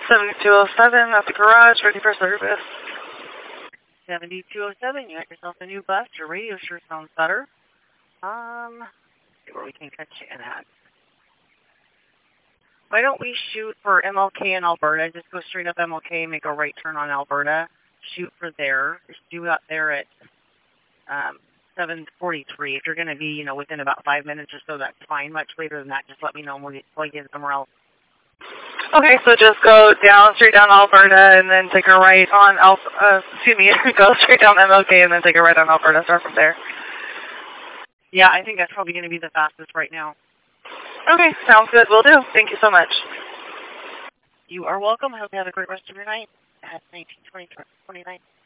7207 at the garage, ready for service. 7207, you got yourself a new bus. Your radio sure sounds better. See where we can catch you in at. Why don't we shoot for MLK in Alberta? Just go straight up MLK, make a right turn on Alberta. Shoot for there. Just do out there at 7:43. If you're going to be, within about 5 minutes or so, that's fine. Much later than that, just let me know and we'll plug in somewhere else. Okay, so just go straight down Alberta and then take a right on go straight down MLK and then take a right on Alberta. Start from there. Yeah, I think that's probably going to be the fastest right now. Okay, sounds good. Will do. Thank you so much. You are welcome. I hope you have a great rest of your night. At 19:29.